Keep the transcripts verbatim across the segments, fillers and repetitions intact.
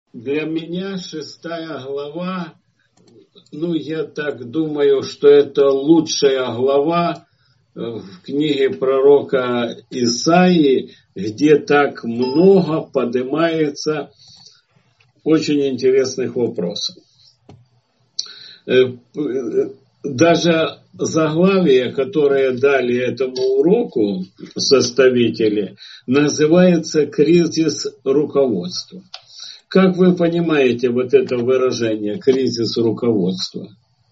Для меня шестая глава, ну, я так думаю, что это лучшая глава в книге пророка Исаии, где так много поднимается очень интересных вопросов. Даже заглавие, которое дали этому уроку составители, называется «Кризис руководства». Как вы понимаете вот это выражение «кризис руководства»?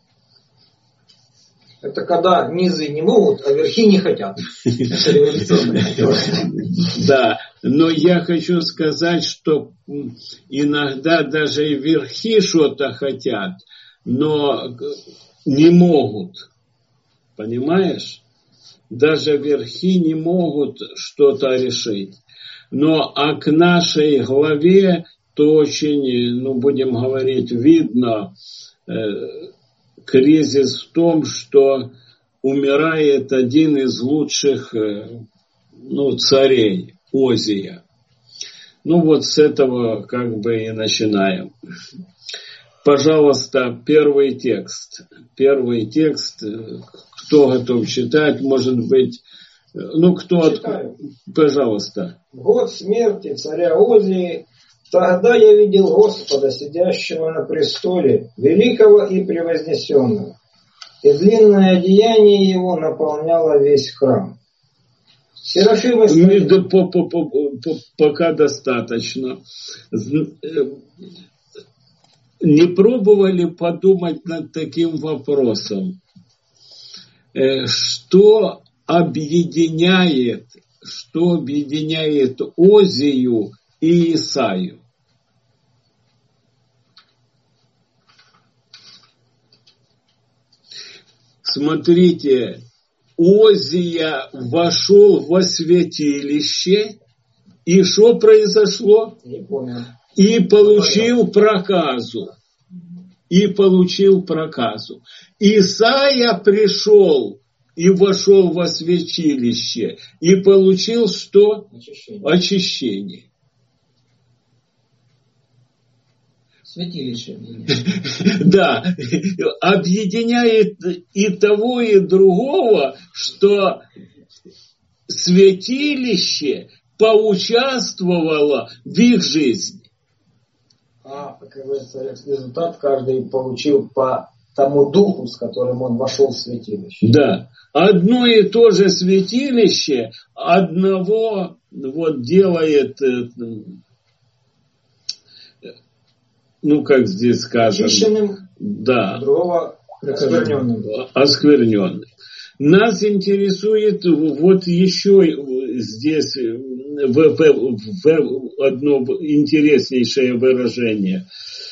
Это когда низы не могут, а верхи не хотят. Это революционное. Да, но я хочу сказать, что иногда даже и верхи что-то хотят, но не могут. Понимаешь? Даже верхи не могут что-то решить. Но а к нашей главе то очень, ну, будем говорить, видно, э, кризис в том, что умирает один из лучших, э, ну, царей, Озия. Ну, вот с этого как бы и начинаем. Пожалуйста, первый текст. Первый текст. Кто готов читать? Может быть, ну, кто... Читаю. Пожалуйста. Год смерти царя Озии. Тогда я видел Господа, сидящего на престоле, великого и превознесенного. И длинное одеяние его наполняло весь храм. Серафимы стояли... Пока достаточно. Не пробовали подумать над таким вопросом, что объединяет, что объединяет Озию и Исаию? Смотрите, Озия вошел во святилище, и что произошло? Не помню. И получил проказу. И получил проказу. Исаия пришел и вошел во святилище, и получил что? Очищение. Очищение. Святилище. Да, объединяет и того, и другого, что святилище поучаствовало в их жизни. А, как говорится, результат каждый получил по тому духу, с которым он вошел в святилище. Да, одно и то же святилище одного вот делает, ну как здесь скажем, очищенным, да, другого оскверненным. оскверненным. Нас интересует вот еще здесь в, в, в одно интереснейшее выражение.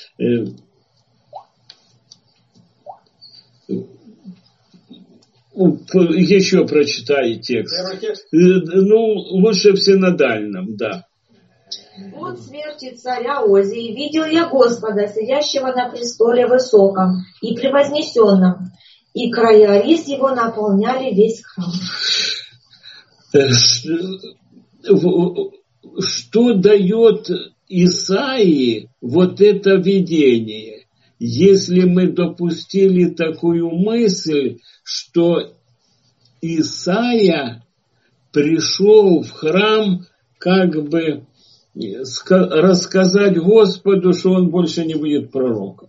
Еще прочитай текст. Первый текст? Ну, лучше в синодальном, да. От смерти царя Озии видел я Господа, сидящего на престоле высоком и превознесенном, и края рис его наполняли весь храм. Что дает Исаии вот это видение? Если мы допустили такую мысль, что Исаия пришел в храм как бы рассказать Господу, что он больше не будет пророком.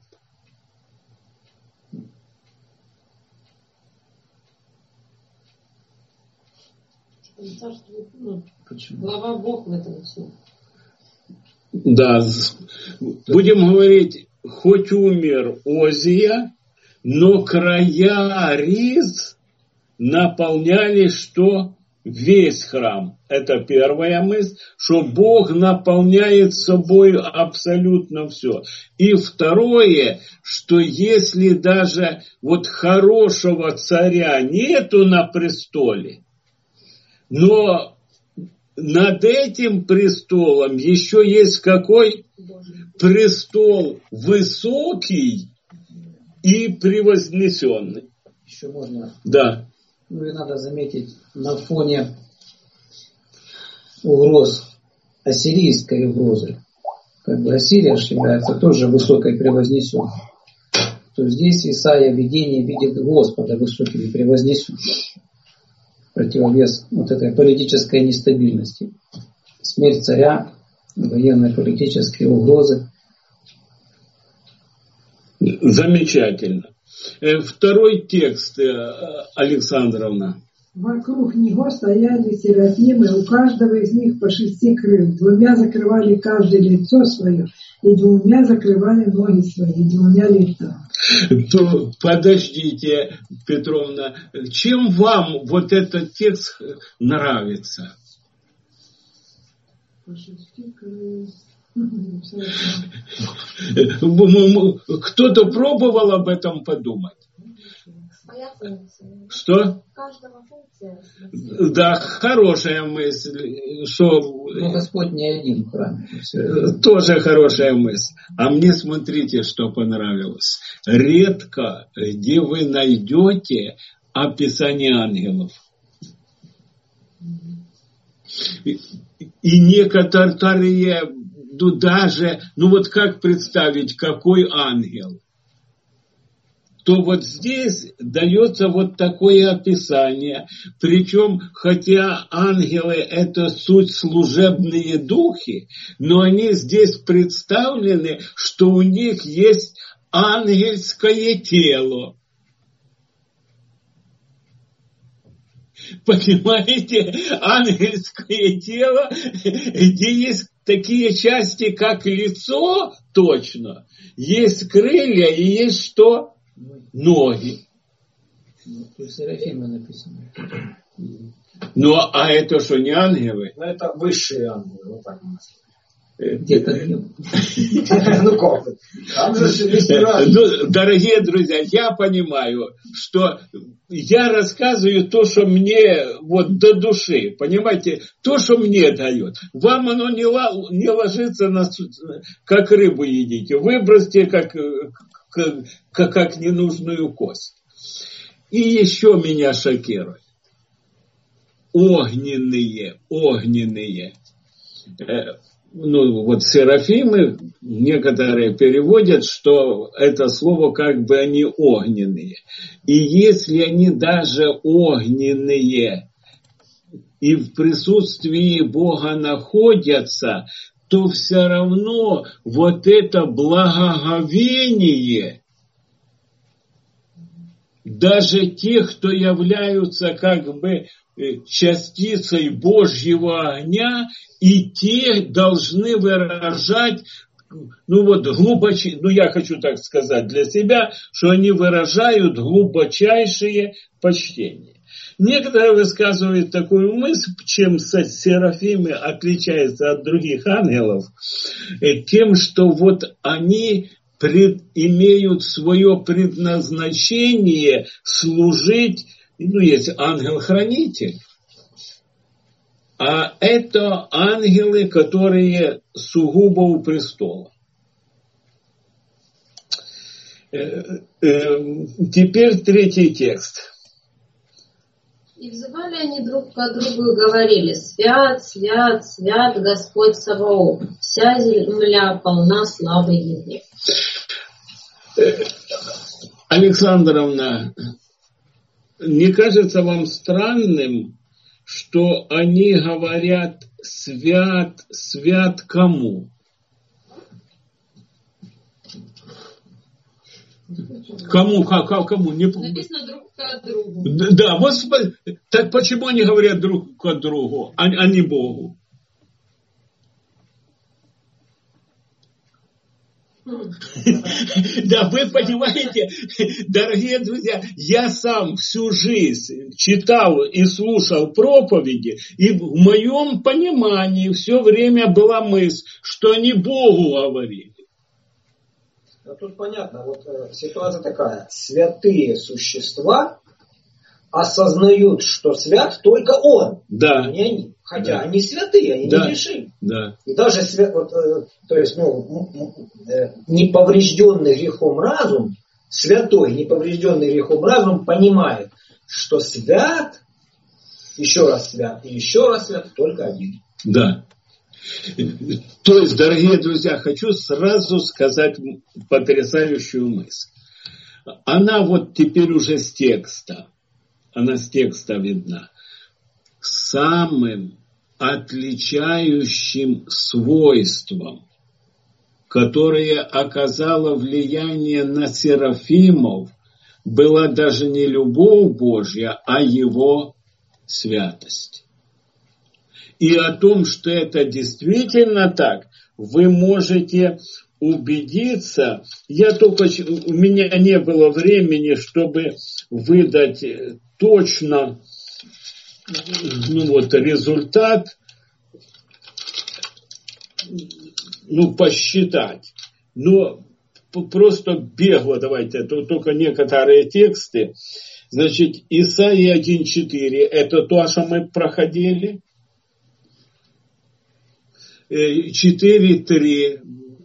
Почему? Глава Бог в этом все. Да, будем говорить, хоть умер Озия, но края риз наполняли что? Весь храм. Это первая мысль, что Бог наполняет собой абсолютно все. И второе, что если даже вот хорошего царя нету на престоле, но над этим престолом еще есть какой? Престол высокий и превознесенный. Еще можно. Да. Ну и надо заметить, на фоне угроз, ассирийской угрозы, как бы Ассирия является тоже высокой превознесенной, то здесь Исаия в видении видит Господа высоким и превознесенным. Противовес вот этой политической нестабильности. Смерть царя, военно-политические угрозы. Замечательно. Второй текст, Александровна. Вокруг него стояли серафимы, у каждого из них по шести крыл. Двумя закрывали каждое лицо свое, и двумя закрывали ноги свои, и двумя летали. То, подождите, Петровна, чем вам вот этот текст нравится? По шести крыл. Кто-то пробовал об этом подумать? Своя функция. Что? Каждого функция. Да, хорошая мысль. Что... Но Господь не один в храме. Тоже хорошая мысль. А мне смотрите, что понравилось. Редко, где вы найдете описание ангелов. И некоторые, ну даже, ну вот как представить, какой ангел? То вот здесь дается вот такое описание. Причем, хотя ангелы это суть служебные духи, но они здесь представлены, что у них есть ангельское тело. Понимаете, ангельское тело, где есть такие части, как лицо, точно, есть крылья и есть что? Ноги. То есть Серафимы написано. Ну, а это что, не ангелы? Ну, это высшие ангелы, вот так у нас. Где-то где? Ну как? Там же весь раз. Дорогие друзья, я понимаю, что я рассказываю то, что мне вот до души, понимаете, то, что мне дает. Вам оно не, не ложится на, как рыбу едите, выбросьте как, как, как ненужную кость. И еще меня шокирует. Огненные, огненные. Ну, вот серафимы, некоторые переводят, что это слово как бы они огненные. И если они даже огненные и в присутствии Бога находятся, то все равно вот это благоговение даже тех, кто являются как бы частицей Божьего огня, и те должны выражать, ну вот глубочайшие, ну я хочу так сказать для себя, что они выражают глубочайшее почтение. Некоторые высказывают такую мысль, чем серафимы отличаются от других ангелов, тем, что вот они пред, имеют свое предназначение служить. Ну, есть ангел-хранитель, а это ангелы, которые сугубо у престола. Теперь третий текст. И взывали они друг к другу и говорили: свят, свят, свят Господь Саваоф, вся земля полна славы Его. Александровна, не кажется вам странным, что они говорят свят, свят кому? Кому, как, кому? Не... Написано друг к другу. Да, вот так почему они говорят друг к другу, а, а не Богу? Да, вы понимаете, дорогие друзья, я сам всю жизнь читал и слушал проповеди, и в моем понимании все время была мысль, что они Богу говорили. А тут понятно, вот э, ситуация такая. Святые существа осознают, что свят только Он, да. а не они. Хотя да. они святые, они да. не грешили. Да. И даже свят, вот, э, то есть, ну, э, неповрежденный грехом разум, святой, неповрежденный грехом разум понимает, что свят, еще раз свят и еще раз свят только один. Да. То есть, дорогие друзья, хочу сразу сказать потрясающую мысль. Она вот теперь уже с текста, она с текста видна. Самым отличающим свойством, которое оказало влияние на серафимов, была даже не любовь Божья, а его святость. И о том, что это действительно так, вы можете убедиться. Я только, у меня не было времени, чтобы выдать точно, ну вот, результат, ну, посчитать. Но просто бегло давайте, только некоторые тексты. Значит, Исаия один четыре, это то, что мы проходили. четыре три.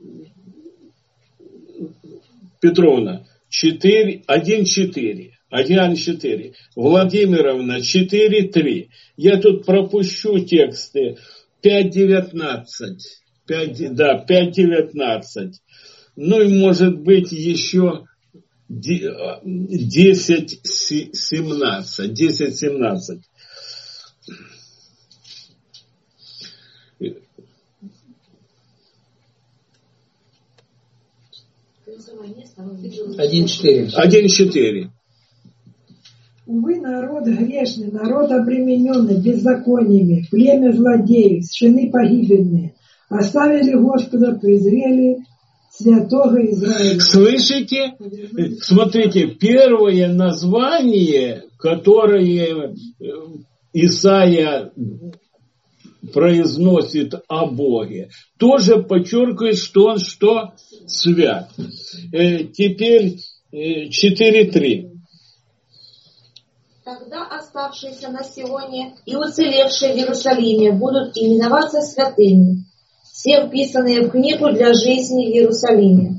Петровна, один четыре. один четыре. Владимировна, четыре три. Я тут пропущу тексты. пять девятнадцать. пять, да, пять девятнадцать. Ну и может быть еще десять семнадцать. десять семнадцать. один четыре. один четыре. Увы, народ грешный, народ обремененный беззакониями, племя злодеев, сыны погибельные, оставили Господа, презрели святого Израиля. Слышите? Смотрите, первое название, которое Исаия произносит о Боге, тоже подчеркивает, что он что? Свят. Теперь четыре три. Тогда оставшиеся на Сионе и уцелевшие в Иерусалиме будут именоваться святыми, все вписанные в книгу для жизни в Иерусалиме.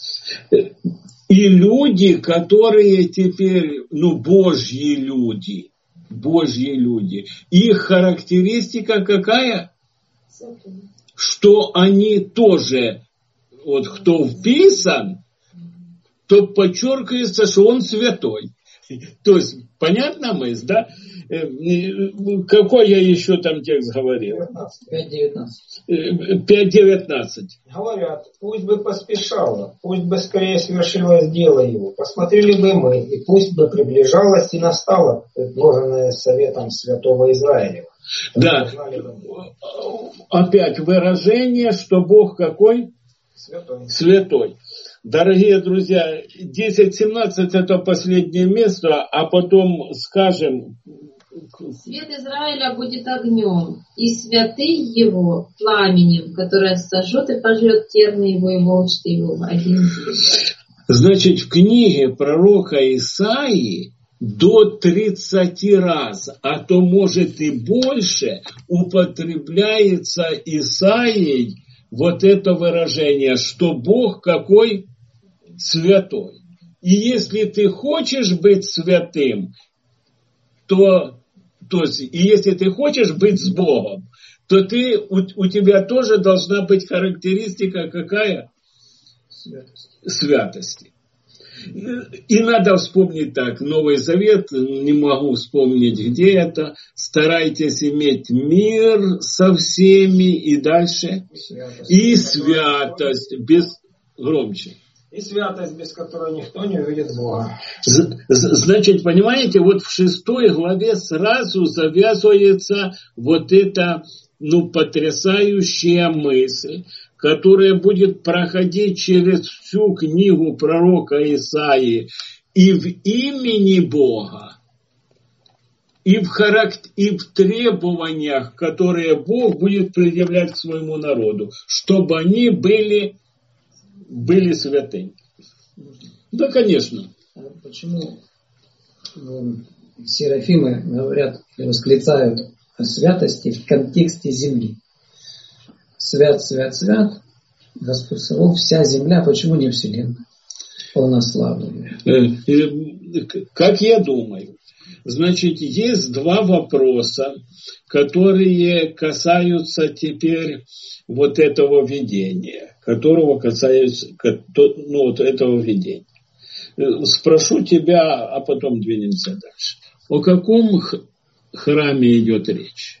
И люди, которые теперь, ну, Божьи люди, Божьи люди, их характеристика какая? Святыми. Что они тоже, вот кто вписан, то подчеркивается, что он святой. То есть, понятна мысль, да? Какой я еще там текст говорил? пять девятнадцать. пять девятнадцать. Говорят, пусть бы поспешало, пусть бы скорее свершилось дело его. Посмотрели бы мы, и пусть бы приближалось и настало, предложенное советом святого Израиля. Да. Опять выражение, что Бог какой? Святой. Святой. Дорогие друзья, десять семнадцать это последнее место, а потом скажем... Свет Израиля будет огнем, и святый его пламенем, которое сожжет и пожрет терны его и волчты его в один день. Значит, в книге пророка Исаии до тридцати раз, а то может и больше, употребляется Исаией вот это выражение, что Бог какой святой. И если ты хочешь быть святым, то, то есть, и если ты хочешь быть с Богом, то ты, у, у тебя тоже должна быть характеристика какая? Святость. Святости. И надо вспомнить так, Новый Завет, не могу вспомнить, где это. Старайтесь иметь мир со всеми и дальше. Святость. И святость, без... громче. И святость, без которой никто не увидит Бога. Значит, понимаете, вот в шестой главе сразу завязывается вот эта, ну, потрясающая мысль, которая будет проходить через всю книгу пророка Исаии и в имени Бога, и в, характер, и в требованиях, которые Бог будет предъявлять к своему народу, чтобы они были, были святыми. Да, конечно. А почему серафимы говорят, восклицают о святости в контексте земли? Свят, свят, свят, Господь Савов, вся земля, почему не вселенная? Полнославная. Как я думаю, Значит, есть два вопроса, которые касаются теперь вот этого видения, которого касаются, ну, вот этого видения. Спрошу тебя, а потом двинемся дальше. О каком храме идет речь?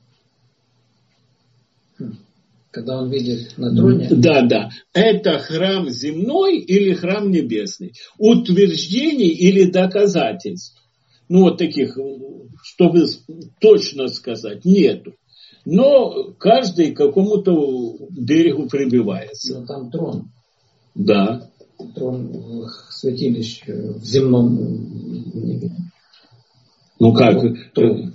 Когда он видит на троне? Да, да. Это храм земной или храм небесный? Утверждений или доказательств? Ну, вот таких, чтобы точно сказать, нету. Но каждый к какому-то берегу прибивается. Но там трон. Да. Трон святилища в земном небе. Ну как? Трон.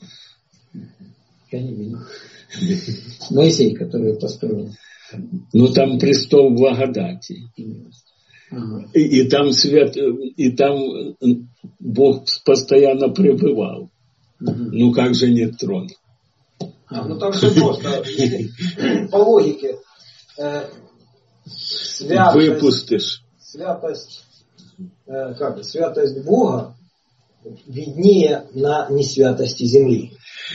Я не видел. Моисей, который построил. Ну там престол благодати. Ага. И, и там свят, и там Бог постоянно пребывал. Ага. Ну как же нет трона? А, ну там все просто. По логике. Э, святость, Выпустишь. Святость, э, как, святость Бога виднее на несвятости земли.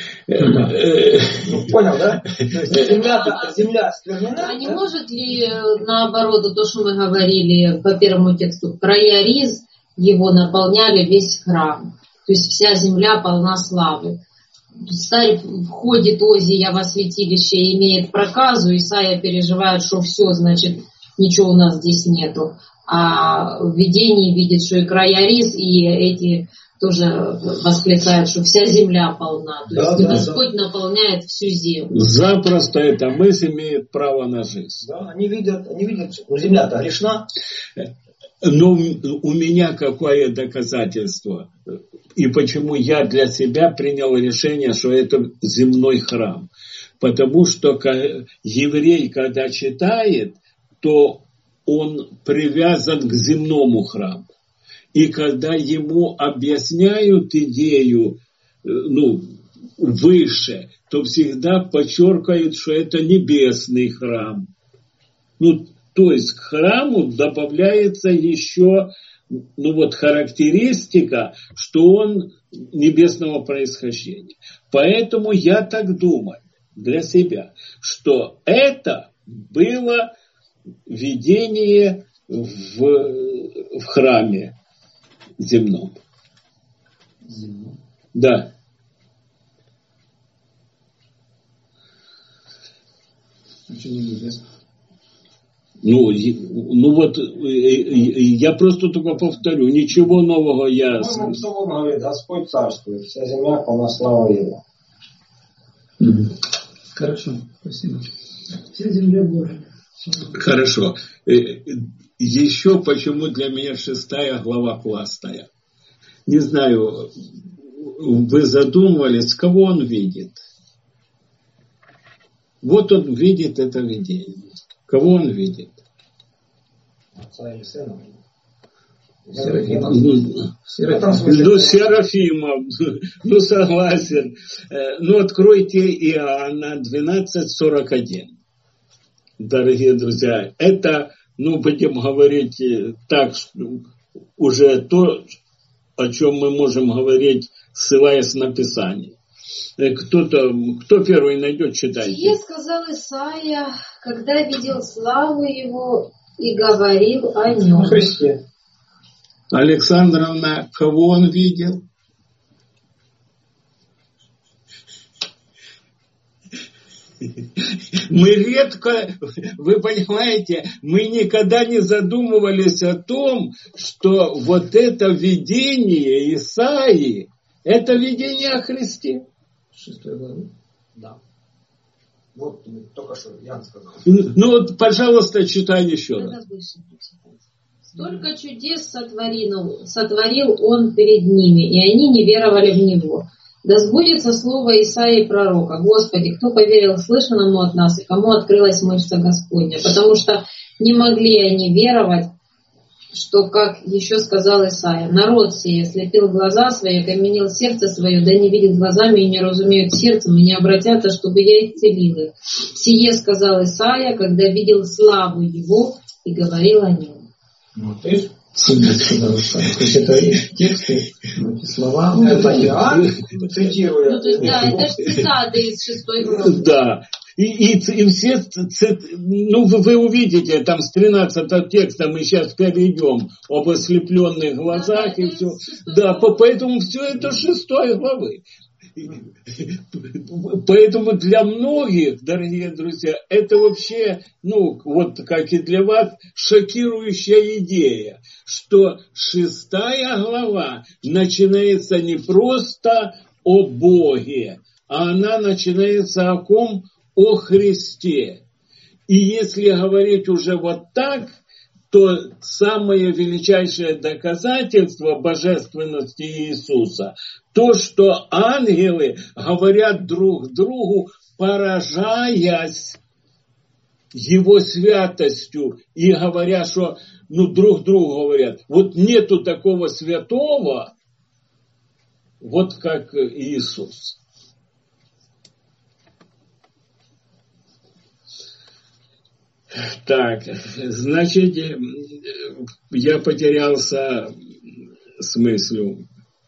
Ну, понял, да? То есть земля, земля сквернена. А не да? может ли, наоборот, то, что мы говорили по первому тексту, края риз его наполняли весь храм. То есть вся земля полна славы. Царь входит Озия во святилище и имеет проказу. Исайя переживает, что все, значит, ничего у нас здесь нету. А в видении видит, что и края риз, и эти тоже восклицают, что вся земля полна. То да, есть да, Господь да. наполняет всю землю. Запросто эта мысль имеет право на жизнь. Да, они видят, они видят, ну земля-то грешна. Но у меня какое доказательство? И почему я для себя принял решение, что это земной храм? Потому что еврей, когда читает, то он привязан к земному храму. И когда ему объясняют идею, ну, выше, то всегда подчеркивают, что это небесный храм. Ну, то есть к храму добавляется еще, ну вот, характеристика, что он небесного происхождения. Поэтому я так думаю для себя, что это было видение в, в храме земном. Земном. Да. Очень интересно. Ну, ну вот, я просто только повторю, ничего нового я... Ну, Псалом говорит, Господь царствует, вся земля полна славы Его. Угу. Хорошо, спасибо. Вся земля Божия. Хорошо. Еще почему для меня шестая глава классная. Не знаю, вы задумывались, кого он видит? Вот он видит это видение. Кого он видит? Отца или сына? Серафима. Ну, Серафима. ну, Серафимов, ну согласен. Ну, откройте Иоанна двенадцать сорок один. Дорогие друзья, это, ну, будем говорить так, уже то, о чем мы можем говорить, ссылаясь на Писание. Кто-то, кто первый найдет, читайте. Сие сказал Исайя, когда видел славу его и говорил о нем. О Христе. Александровна, кого он видел? Мы редко, вы понимаете, мы никогда не задумывались о том, что вот это видение Исаии, это видение о Христе. Шестой главы. Да. Вот только что Ян сказал. Ну вот, пожалуйста, читай еще раз. Столько чудес сотворил, сотворил он перед ними, и они не веровали в него. Да сбудется слово Исаии пророка: Господи, кто поверил слышанному от нас, и кому открылась мышца Господня? Потому что не могли они веровать, что, как еще сказал Исаия, народ сей ослепил глаза свои, окаменил сердце свое, да не видит глазами и не разумеют сердцем, и не обратятся, чтобы я их целил их. Сие сказал Исаия, когда видел славу его и говорил о нем. Вот, и семьдесят уста. То есть это их тексты, эти слова. ну, это я цитирую. Ну, то есть, да, это же цитаты из шестой главы. Да. И, и, и все, ну вы, вы увидите, там с тринадцатого текста мы сейчас перейдем об ослепленных глазах да, и все. Да, по, поэтому все это шестой главы. Поэтому для многих, дорогие друзья, это вообще, ну, вот как и для вас, шокирующая идея, что шестая глава начинается не просто о Боге, а она начинается о ком? О Христе. И если говорить уже вот так, то самое величайшее доказательство божественности Иисуса, то, что ангелы говорят друг другу, поражаясь Его святостью, и говоря, что, ну, друг другу говорят, вот нету такого святого, вот как Иисус. Так, значит, я потерялся с мыслью.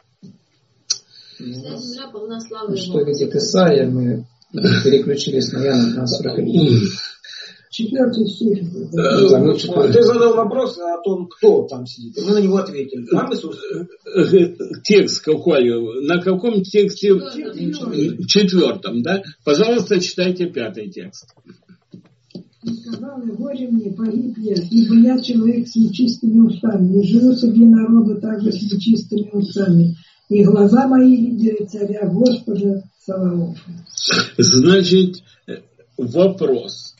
Вся земля полна славы Что Его. видит Исаия, мы переключились на Иоанна на сорок один. Четвертый стих. Да, ну, четвертый. Ты задал вопрос о том, кто там сидит. И мы на него ответили. Сам Иисус. Текст какой? На каком тексте? Четвертом. Четвертом, да? Пожалуйста, читайте пятый текст. И сказал: горе мне, погиб я, ибо я человек с нечистыми устами, и живу среди народа также с нечистыми устами, и глаза мои видели царя Господа Саваофа. Значит, вопрос.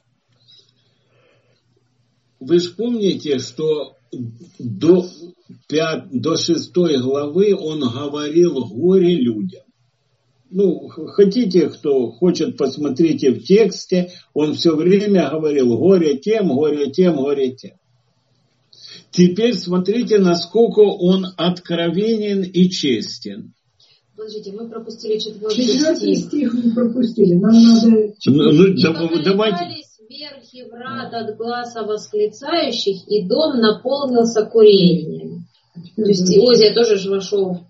Вы же помните, что до, пят, до шестой главы он говорил горе людям. Ну, хотите, кто хочет, посмотрите в тексте, он все время говорил горе тем, горе тем, горе тем. Теперь смотрите, насколько он откровенен и честен. Подождите, мы пропустили четвертый Четвертый стих. стих мы пропустили. Нам надо... Ну, ну, И да, поколебались давайте. верхи врат от гласа восклицающих, и дом наполнился курением. То есть Иозия тоже же вошел.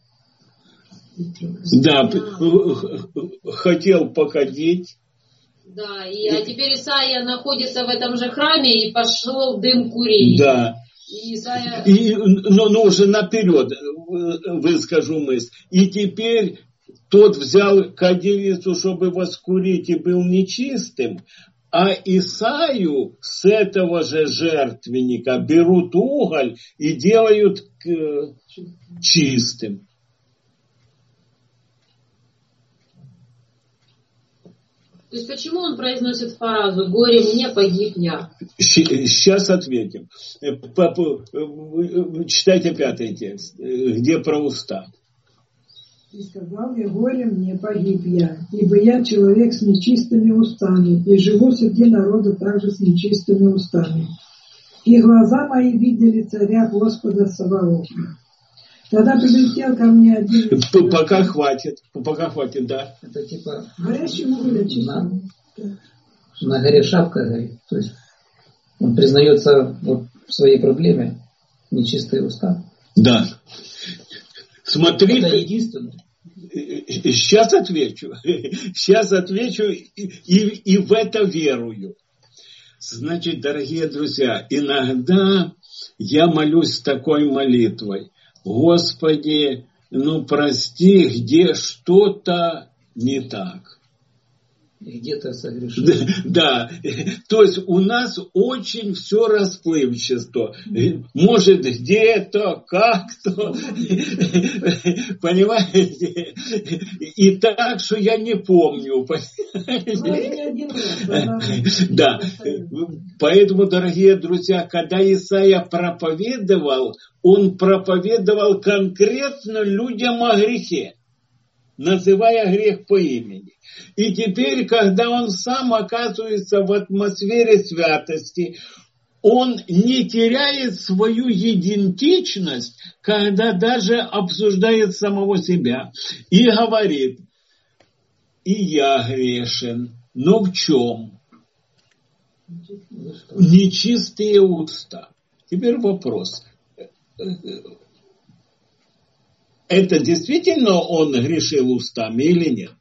Да, хотел покадить. Да, и, а теперь Исаия находится в этом же храме, и пошел дым курения. Да. И Исаия... И, но, но уже наперед выскажу мысль. И теперь тот взял кадильницу, чтобы воскурить, и был нечистым, а Исаию с этого же жертвенника берут уголь и делают чистым. То есть почему он произносит фразу «Горе мне, погиб я»? Сейчас ответим. Читайте пятый текст, где про уста. И сказал я: горе мне, погиб я, ибо я человек с нечистыми устами, и живу среди народа также с нечистыми устами. И глаза мои видели царя Господа Саваофа. Тогда прилетел ко мне один... Пока хватит, пока хватит, да. Это типа Горящий уголь очищенный. на, на горе шапка горит. То есть он признается вот в своей проблеме нечистые уста. Да. Смотри, это единственное. Сейчас отвечу. Сейчас отвечу и, и, и в это верую. Значит, дорогие друзья, иногда я молюсь такой молитвой: Господи, ну прости, где что-то не так. И где-то согрешил. Да, да, то есть у нас очень все расплывчато. Может где-то, как-то, понимаете? И так, что я не помню. Да, поэтому, дорогие друзья, когда Исаия проповедовал, он проповедовал конкретно людям о грехе, называя грех по имени. И теперь, когда он сам оказывается в атмосфере святости, он не теряет свою идентичность, когда даже обсуждает самого себя. И говорит: и я грешен, но в чем? Нечистые уста. Теперь вопрос. это действительно он грешил устами или нет?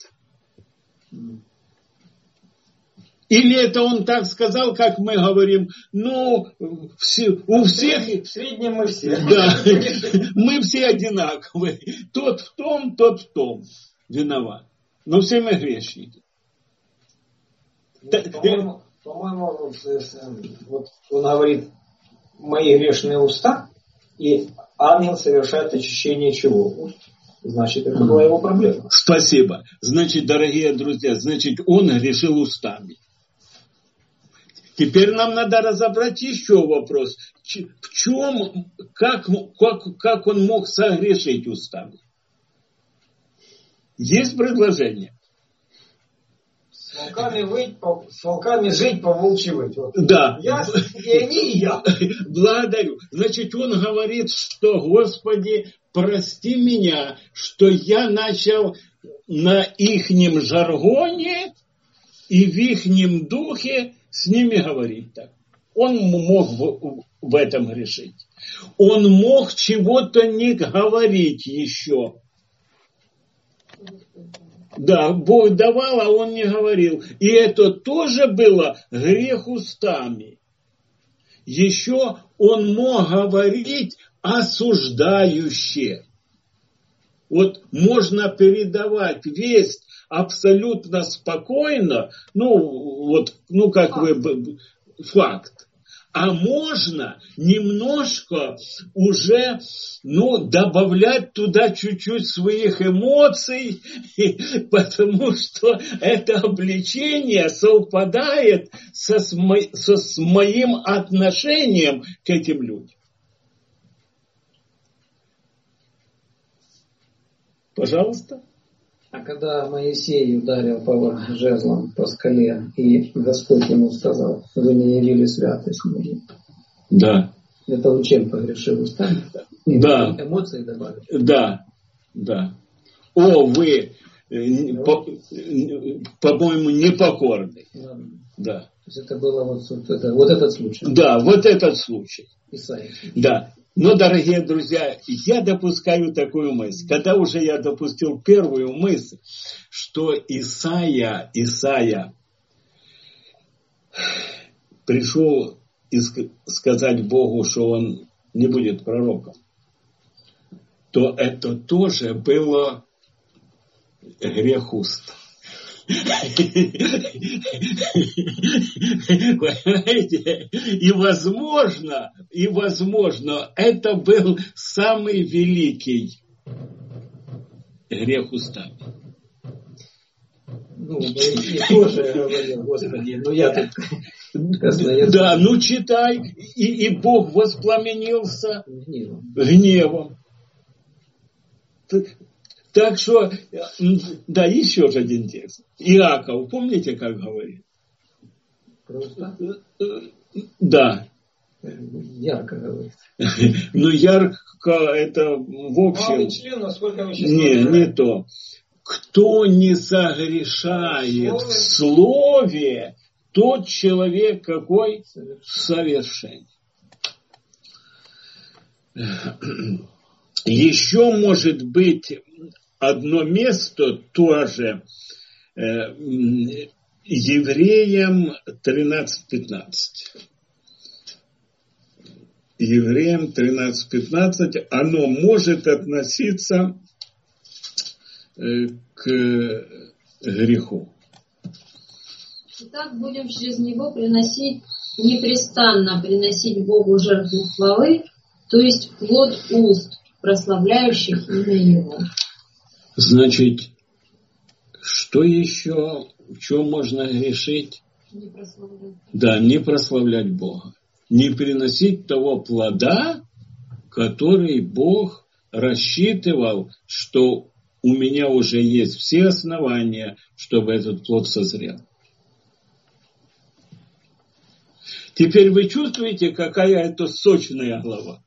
Или это он так сказал, как мы говорим, ну, все, у всех... В среднем мы все. Да, мы все одинаковые. Тот в том, тот в том виноват. Но все мы грешники. По-моему, по-моему, вот он говорит, мои грешные уста, и ангел совершает очищение чего? Уст. Значит, это была его проблема. Спасибо. Значит, дорогие друзья, значит, он грешил устами. Теперь нам надо разобрать еще вопрос. В чем, как, как, как он мог согрешить устами? Есть предложение? С волками, выть, по, с волками жить, по волчьи выть. Вот. Да. Я, и они, и я. Благодарю. Значит, он говорит, что, Господи, прости меня, что я начал на ихнем жаргоне и в ихнем духе с ними говорить так. Он мог в, в этом грешить. Он мог чего-то не говорить еще. Да, Бог давал, а он не говорил. И это тоже было грех устами. Еще он мог говорить осуждающе. Вот можно передавать весть абсолютно спокойно, ну, вот, ну, как вы, факт. А можно немножко уже, ну, добавлять туда чуть-чуть своих эмоций, потому что это обличение совпадает со, с, мо, со, с моим отношением к этим людям. Пожалуйста. А когда Моисей ударил по жезлам по скале, и Господь ему сказал, вы не явили святость мне. Да. Это он чем погрешил устами? Да. Эмоции добавили? Да, да. О, вы, по, по-моему, непокорны. Да. Да. То есть это было вот, вот, это, вот этот случай. Да, вот этот случай. Исаия. Да. Но, дорогие друзья, я допускаю такую мысль. Когда уже я допустил первую мысль, что Исаия, Исаия пришел сказать Богу, что он не будет пророком, то это тоже было грех уст. Понимаете? И возможно, и возможно, это был самый великий грех устами. Ну, и тоже говорил, Господи, ну я тут... Да, ну читай, и, и Бог воспламенился гневом. гневом. Так что, да, еще же один текст. Иаков, помните, как говорит? Просто? Да. Ярко говорит. Ну, ярко это в общем... Малый член, насколько мы сейчас Не, говорим. не то. Кто не согрешает в слове, тот человек какой? Совершенен. Еще может быть одно место тоже э, Евреям тринадцать пятнадцать. Евреям тринадцать пятнадцать, оно может относиться э, к греху. Итак, будем через него приносить, непрестанно приносить Богу жертву хвалы, то есть плод уст, прославляющих имя Его. Значит, что еще, в чем можно грешить? Не прославлять. Да, не прославлять Бога. Не приносить того плода, который Бог рассчитывал, что у меня уже есть все основания, чтобы этот плод созрел. Теперь вы чувствуете, какая это сочная глава?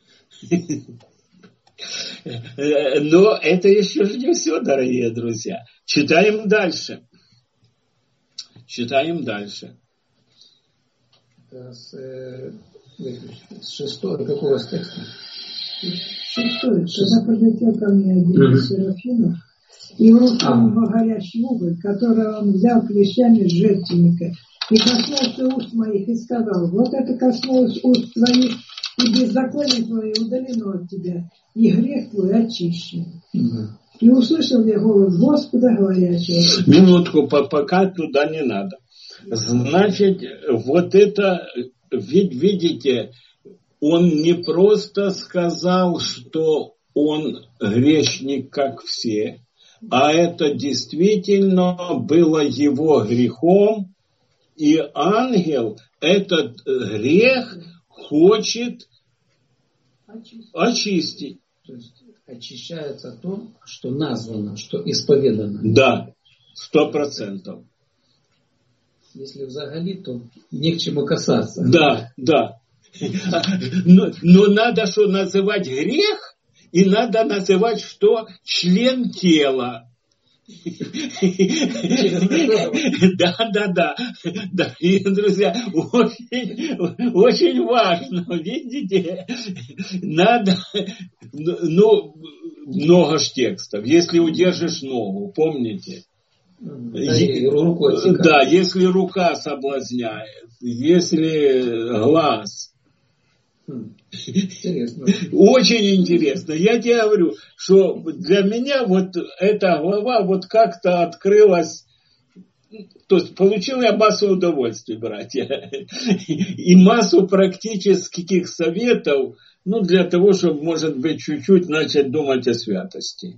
Но это еще не все, дорогие друзья. Читаем дальше. Читаем дальше. С, с шестого, какого текста? Шестое. Когда подлетел ко мне один из серафимов, и в руке он был горящий уголь, который он взял клещами с жертвенника, и коснулся уст моих, и сказал: вот это коснулось уст твоих, и беззаконие твое удалено от тебя, и грех твой очищен. И услышал я голос Господа, говорящего. Минутку, пока туда не надо. Значит, вот это, ведь видите, он не просто сказал, что он грешник, как все, а это действительно было его грехом, и ангел этот грех хочет очистить. очистить. То есть очищается то, что названо, что исповедано. Да, сто процентов. Если взагалі, то не к чему касаться. Да, да. Но, но надо что называть грех, и надо называть что? Член тела. Да, да, да. Да, и, друзья, очень, очень важно, видите, надо, ну, много ж текстов. Если удержишь ногу, помните? Да, и руку отсекает. Да, если рука соблазняет, если глаз. Интересно. Очень интересно. Я тебе говорю, что для меня вот эта глава вот как-то открылась. То есть получил я массу удовольствий, братья. И массу практических советов, ну, для того, чтобы, может быть, чуть-чуть начать думать о святости.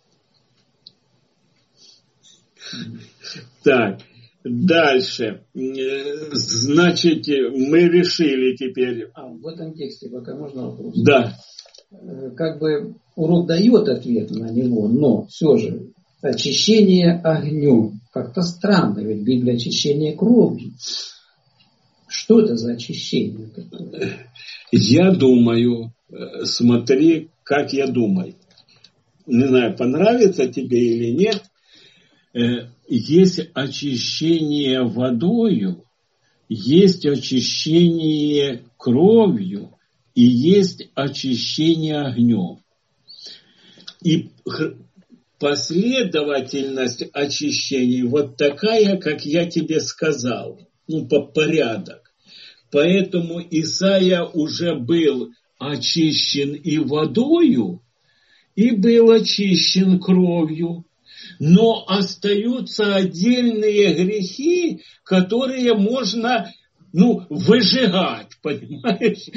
Так, дальше. Значит, мы решили теперь... А, в этом тексте пока можно вопрос? Да. Как бы урок дает ответ на него, но все же очищение огнем. Как-то странно, ведь Библия очищение кровью. Что это за очищение такое? Я думаю, смотри, как я думаю. Не знаю, понравится тебе или нет. Есть очищение водою, есть очищение кровью и есть очищение огнем. И последовательность очищений вот такая, как я тебе сказал, ну, по порядок. Поэтому Исаия уже был очищен и водою, и был очищен кровью. Но остаются отдельные грехи, которые можно, ну, выжигать, понимаешь?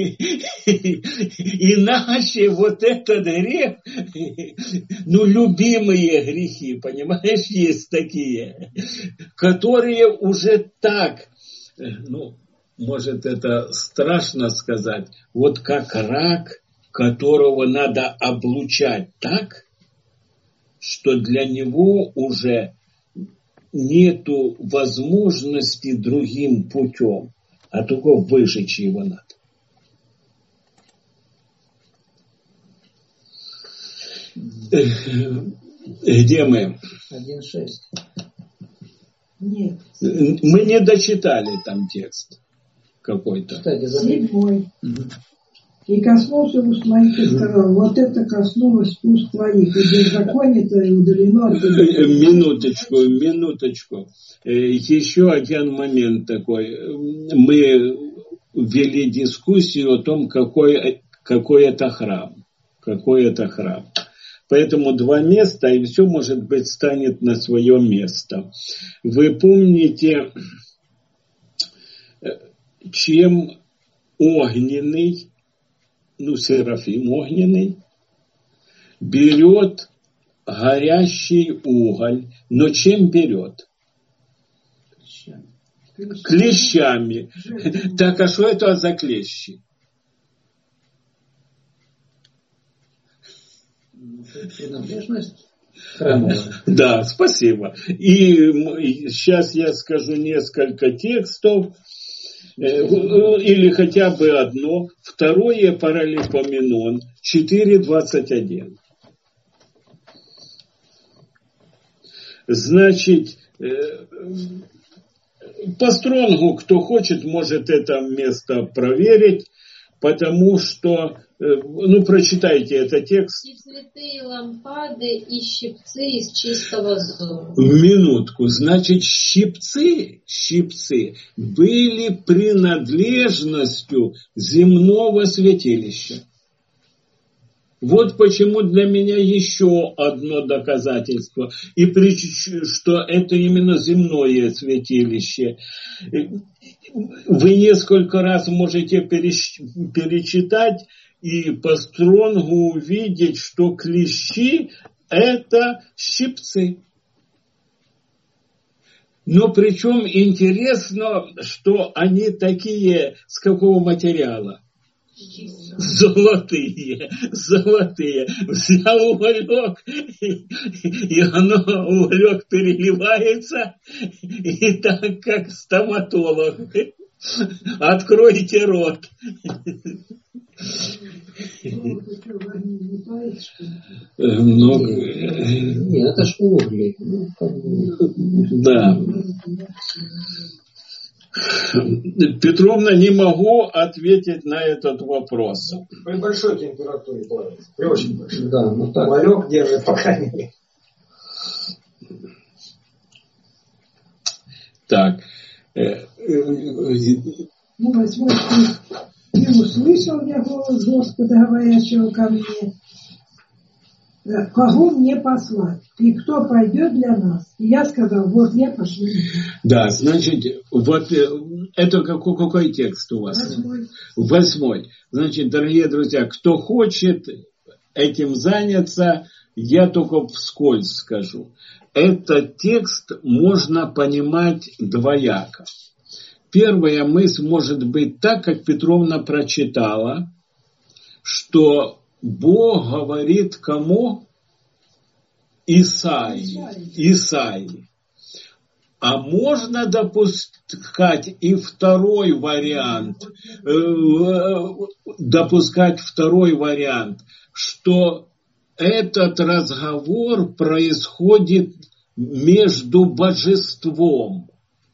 Иначе вот этот грех, ну, любимые грехи, понимаешь, есть такие, которые уже так, ну, может, это страшно сказать, вот как рак, которого надо облучать так, что для него уже нету возможности другим путем, а только выжечь его надо. Где мы? один шесть. Нет. Мы не дочитали там текст какой-то. Кстати, Седьмой. Угу. И коснулся уст моих и сказал: вот это коснулось уст твоих, и беззаконие твое удалено от тебя. Минуточку, минуточку. Еще один момент такой. Мы вели дискуссию о том, какой, какой это храм. Какой это храм. Поэтому два места, и все, может быть, станет на свое место. Вы помните, чем огненный, ну, Серафим огненный, берет горящий уголь, но чем берет? Клещами. Клещами. Так, а что это за клещи? Принадлежность храмовая. Да, спасибо. И сейчас я скажу несколько текстов, или хотя бы одно. Второе Паралипоменон четыре двадцать один. Значит, по Стронгу, кто хочет, может это место проверить. потому что, ну, прочитайте этот текст. И цветы, лампады, и щипцы из чистого золота. Минутку. Значит, щипцы, щипцы были принадлежностью земного святилища. Вот почему для меня еще одно доказательство, и при, что это именно земное святилище. Вы несколько раз можете перечитать и по Стронгу увидеть, что клещи – это щипцы. Но причем интересно, что они такие, с какого материала? Золотые, золотые. Взял уголек, и, и оно, уголек переливается, и так как стоматолог. Откройте рот. Ну, нет, это ж угли. Да. Петровна, не могу ответить на этот вопрос. При большой температуре плавится. При очень большой. Да, ну так. Уголек держит, по крайней мере. Так. Ну, восьмой стих. «И услышал я голос Господа, говорящего ко мне, кого мне послать, и кто пойдет для нас?» И я сказал, вот я пошлю. Да, значит, вот это какой, какой текст у вас? Восьмой. Восьмой. Значит, дорогие друзья, кто хочет этим заняться, я только вскользь скажу. Этот текст можно понимать двояко. Первая мысль может быть так, как Петровна прочитала, что Бог говорит кому? Исаии. Исаии. А можно допускать и второй вариант, допускать второй вариант, что этот разговор происходит между божеством.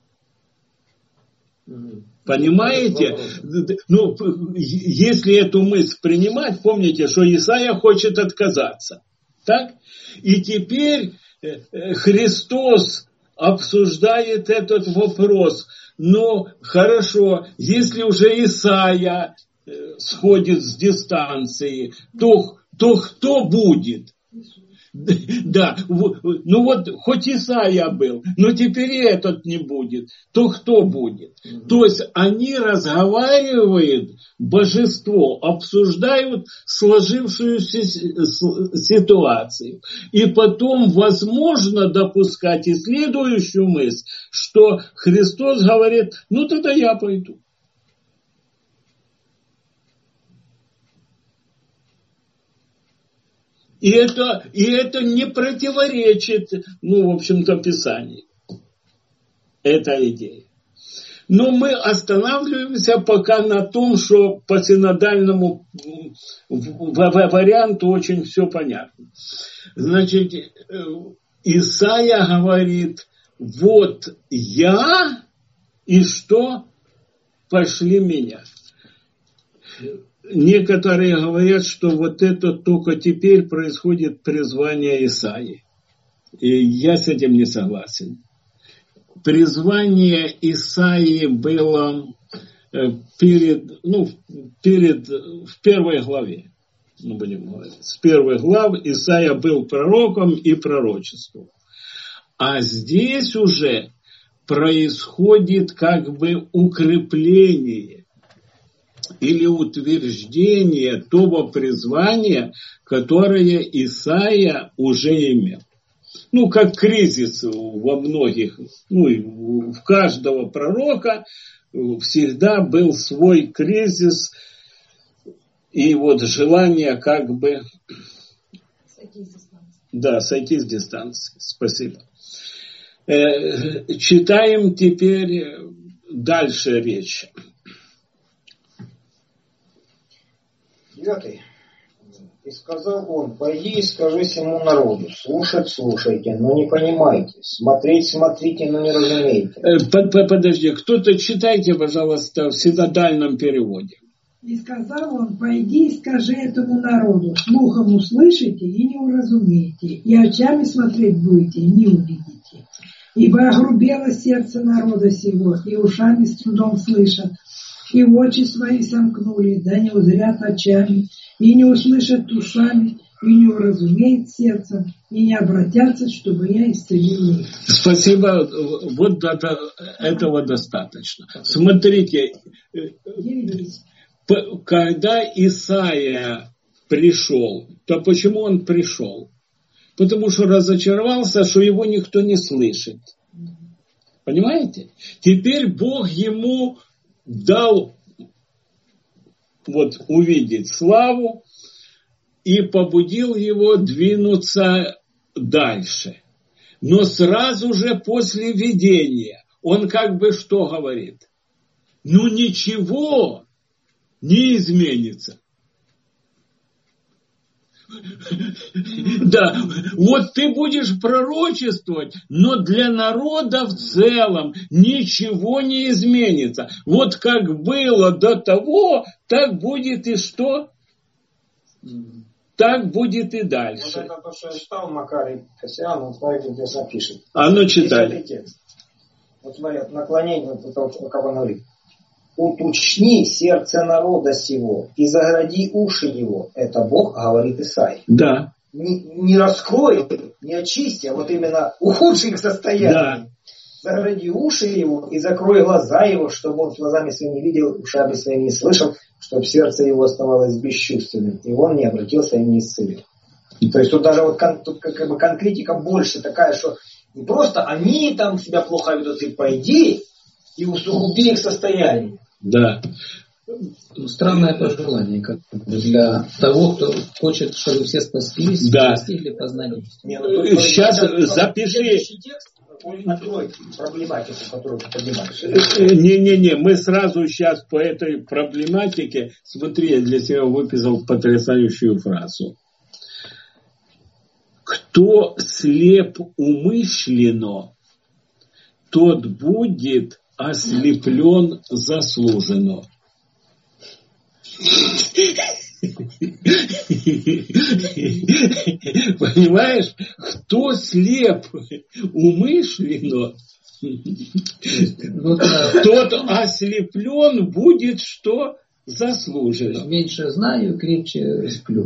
Понимаете? Ну, если эту мысль принимать, помните, что Исаия хочет отказаться. Так? И теперь Христос обсуждает этот вопрос. Но хорошо, если уже Исаия сходит с дистанции, то, то кто будет? Да, ну вот хоть Исаия был, но теперь и этот не будет, то кто будет? Mm-hmm. То есть они разговаривают, божество, обсуждают сложившуюся ситуацию. И потом возможно допускать и следующую мысль, что Христос говорит, ну тогда я пойду. И это, и это не противоречит, ну, в общем-то, Писанию. Эта идея. Но мы останавливаемся пока на том, что по синодальному варианту очень все понятно. Значит, Исаия говорит, вот я и что? Пошли меня. Некоторые говорят, что вот это только теперь происходит призвание Исаии. И я с этим не согласен. Призвание Исаии было перед, ну, перед, в первой главе. Ну, будем говорить. С первой главы Исаия был пророком и пророчествовал. А здесь уже происходит как бы укрепление или утверждение того призвания, которое Исаия уже имел. Ну, как кризис во многих, ну, и в каждого пророка всегда был свой кризис и вот желание как бы... Сойти с дистанции. Да, сойти с дистанции. Спасибо. Читаем теперь дальше речь. Девятый. И сказал он, пойди и скажи всему народу, слушать слушайте, но не понимайте, смотреть смотрите, но не разумеете. Подожди, кто-то читайте, пожалуйста, в синодальном переводе. И сказал он: пойди и скажи этому народу, слухом услышите и не уразумеете, и очами смотреть будете и не увидите. Ибо огрубело сердце народа сего, и ушами с трудом слышат, и очи свои сомкнули, да не узрят очами, и не услышат ушами, и не уразумеют сердцем, и не обратятся, чтобы я исцелил их. Спасибо, вот это, этого достаточно. Смотрите, когда Исаия пришел, то почему он пришел? Потому что разочаровался, что его никто не слышит. Понимаете? Теперь Бог ему дал вот увидеть славу и побудил его двинуться дальше. Но сразу же после видения он как бы что говорит? Ну ничего не изменится. Да, вот ты будешь пророчествовать, но для народа в целом ничего не изменится. Вот как было до того, так будет и что? Так будет и дальше. Вот это то, что я читал, Макарий Кассиан, он, смотрите, здесь напишет. А ну читай. Вот смотри, наклонение, вот это, как он говорит. Уточни сердце народа сего и загради уши его. Это Бог говорит Исаии. Да. Не, не раскрой, не очисти, а вот именно ухудши их состояние. Да. Загради уши его и закрой глаза его, чтобы он глазами своими не видел, ушами своими не слышал, чтобы сердце его оставалось бесчувственным, и он не обратился и не исцелил. То есть тут даже вот тут как бы конкретика больше такая, что не просто они там себя плохо ведут, ты пойди и усугуби их состояние. Да. Странное пожелание, как для того, кто хочет, чтобы все спаслись, да. достигли познания. Не, ну, сейчас запиши. Открой проблематику, которую ты поднимаешь. Не-не-не, мы сразу сейчас по этой проблематике, смотри, я для себя выписал потрясающую фразу. Кто слеп умышленно, тот будет ослеплен заслуженно. Понимаешь, кто слеп умышленно, тот ослеплен будет что? Заслуженно. Меньше знаю, крепче сплю.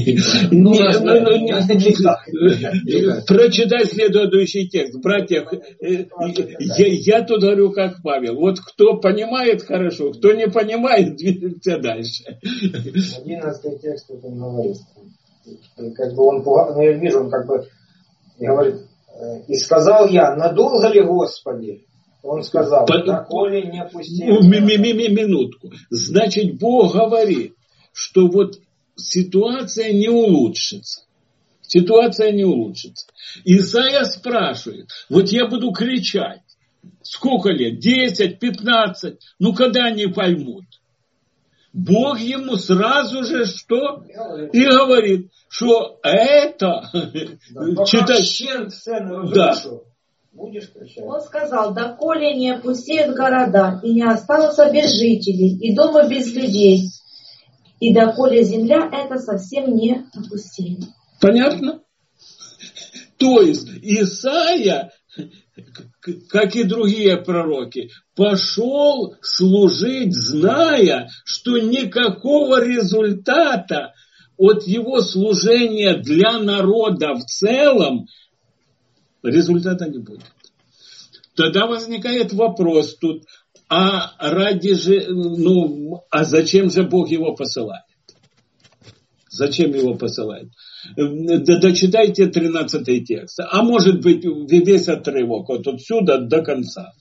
Прочитай следующий текст. Братья, я тут говорю, как Павел. Вот кто понимает, хорошо. Кто не понимает, двинемся дальше. Одиннадцатый текст он говорит. Как бы он, ну я вижу, он как бы говорит, и сказал я, надолго ли, Господи? Он сказал, доколе не опустил. Минутку. Значит, Бог говорит, что вот ситуация не улучшится. Ситуация не улучшится. Исайя спрашивает, вот я буду кричать. Сколько лет? десять, пятнадцать. Ну, когда они поймут? Бог ему сразу же что? И говорит, что это... Да, читать... Да. Он сказал, доколе не опустеют города, и не останутся без жителей, и дома без людей, и доколе земля эта совсем не опустеет. Понятно? То есть Исаия, как и другие пророки, пошел служить, зная, что никакого результата от его служения для народа в целом результата не будет. Тогда возникает вопрос тут, а ради же, ну, а зачем же Бог его посылает? Зачем его посылает? Дочитайте тринадцатый текст. А может быть весь отрывок от отсюда до конца.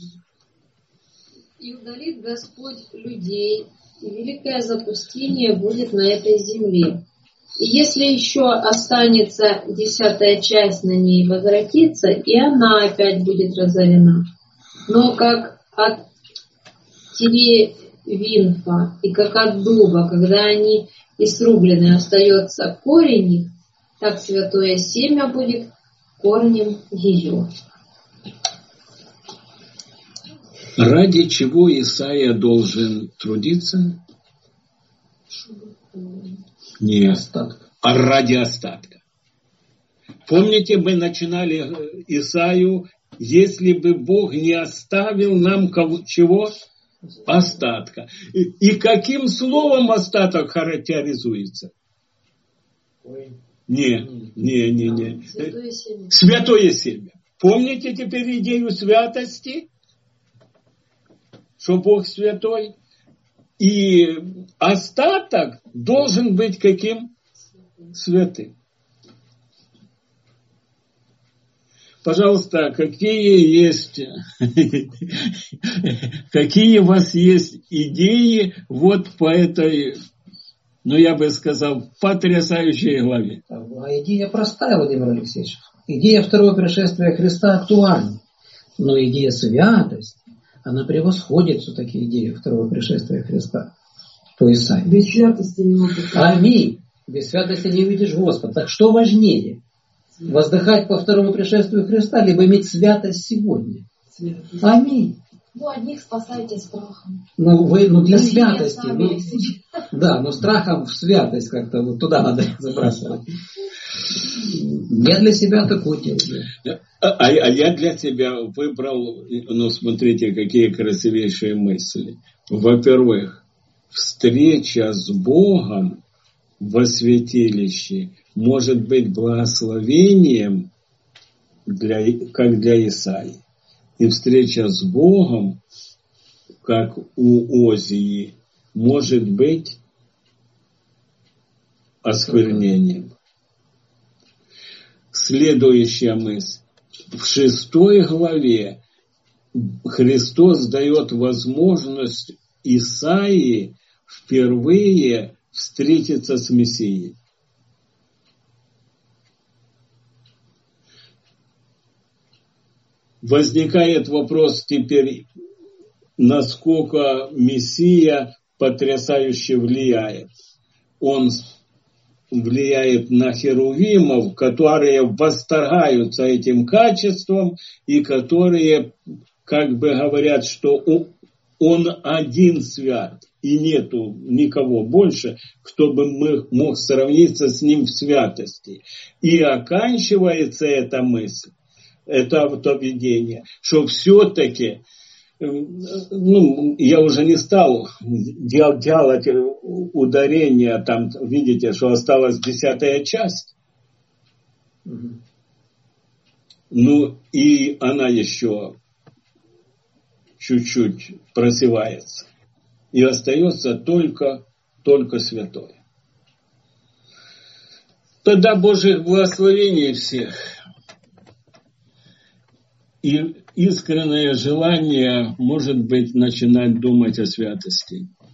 И удалит Господь людей, и великое запустение будет на этой земле. И если еще останется десятая часть на ней возвратиться, и она опять будет разорена. Но как от теревинфа и как от дуба, когда они изрублены, остается корень их, так святое семя будет корнем ее. Ради чего Исаия должен трудиться? Нет, Остаток. а ради остатка. Помните, мы начинали Исаию, если бы Бог не оставил нам кого, чего? Остатка. И, и каким словом остаток характеризуется? Не, не, не, не. Святое семя. Святое семя. Помните теперь идею святости? Что Бог святой? И остаток должен быть каким? Святым. Пожалуйста, какие есть, какие у вас есть идеи вот по этой, ну я бы сказал, потрясающей главе? А идея простая, Владимир Алексеевич. Идея второго пришествия Христа актуальна. Но идея святости, она превосходит все-таки идею второго пришествия Христа. По Исаии. Без святости не может. Аминь. Без святости не увидишь Господа. Так что важнее? Воздыхать по второму пришествию Христа, либо иметь святость сегодня? Святость. Аминь. Ну, одних спасайте страхом. Ну, вы, ну для святости. Сами, Ну, да, но страхом в святость как-то вот туда надо забрасывать. Я для себя такой делаю. А, а я для себя выбрал, ну смотрите, какие красивейшие мысли. Во-первых, встреча с Богом во святилище может быть благословением, для, как для Исаии. И встреча с Богом, как у Озии, может быть осквернением. Следующая мысль. В шестой главе Христос дает возможность Исаии впервые встретиться с Мессией. Возникает вопрос теперь, насколько Мессия потрясающе влияет. Он влияет на херувимов, которые восторгаются этим качеством и которые как бы говорят, что он один свят и нету никого больше, кто бы мог сравниться с ним в святости. И оканчивается эта мысль, это видение, что все-таки, ну, я уже не стал дел, делать ударение, там, видите, что осталась десятая часть. Mm-hmm. Ну, и она еще чуть-чуть просевается. И остается только, только святое. Тогда Божьих благословений всех. И искреннее желание, может быть, начинать думать о святости.